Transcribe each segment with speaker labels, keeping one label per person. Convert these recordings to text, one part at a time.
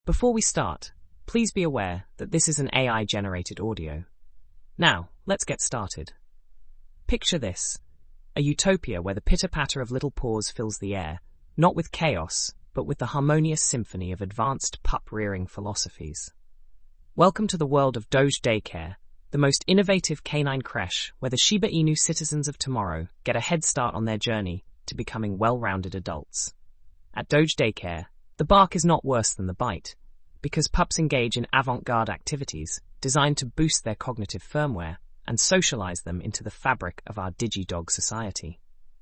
Speaker 1: Before we start, please be aware that this is an AI-generated audio. Now, let's get started. Picture this, a utopia where the pitter-patter of little paws fills the air, not with chaos, but with the harmonious symphony of advanced pup-rearing philosophies. Welcome to the world of Doge Daycare, the most innovative canine creche where the Shiba Inu citizens of tomorrow get a head start on their journey to becoming well-rounded adults. At Doge Daycare, the bark is not worse than the bite, because pups engage in avant-garde activities designed to boost their cognitive firmware and socialize them into the fabric of our DigiDog society.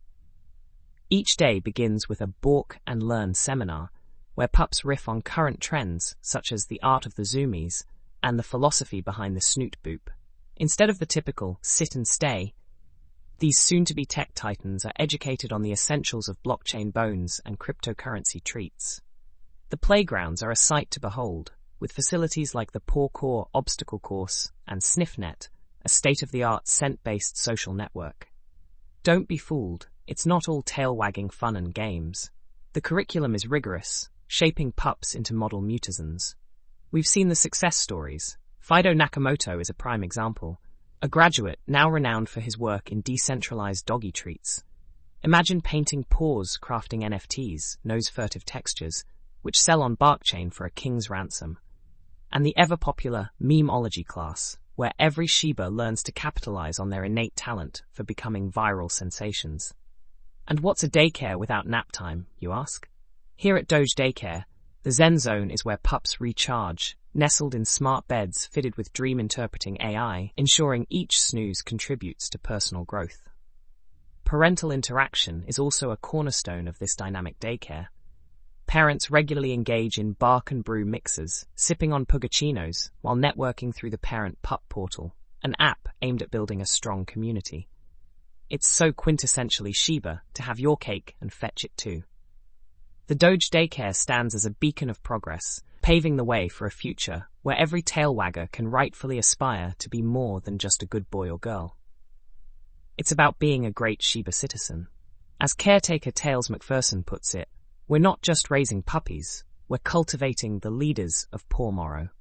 Speaker 1: Each day begins with a Balk and Learn seminar, where pups riff on current trends such as the art of the zoomies and the philosophy behind the snoot boop. Instead of the typical sit and stay, these soon-to-be tech titans are educated on the essentials of blockchain bones and cryptocurrency treats. The playgrounds are a sight to behold, with facilities like the Pawcore obstacle course and SniffNet, a state-of-the-art scent-based social network. Don't be fooled, it's not all tail-wagging fun and games. The curriculum is rigorous, shaping pups into model mutazens. We've seen the success stories. Fido Nakamoto is a prime example, a graduate now renowned for his work in decentralized doggy treats. Imagine painting paws crafting NFTs, nose-furtive textures, which sell on Barkchain for a king's ransom. And the ever-popular memeology class, where every Shiba learns to capitalize on their innate talent for becoming viral sensations. And what's a daycare without nap time, you ask? Here at Doge Daycare, the Zen Zone is where pups recharge, nestled in smart beds fitted with dream-interpreting AI, ensuring each snooze contributes to personal growth. Parental interaction is also a cornerstone of this dynamic daycare. Parents regularly engage in bark and brew mixers, sipping on pugaccinos while networking through the Parent Pup Portal, an app aimed at building a strong community. It's so quintessentially Shiba to have your cake and fetch it too. The Doge Daycare stands as a beacon of progress, paving the way for a future where every tail-wagger can rightfully aspire to be more than just a good boy or girl. It's about being a great Shiba citizen. As caretaker Tails McPherson puts it, we're not just raising puppies, we're cultivating the leaders of tomorrow.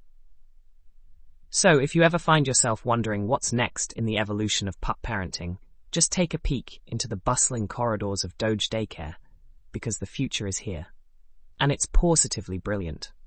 Speaker 1: So if you ever find yourself wondering what's next in the evolution of pup parenting, just take a peek into the bustling corridors of Doge Daycare, because the future is here. And it's positively brilliant.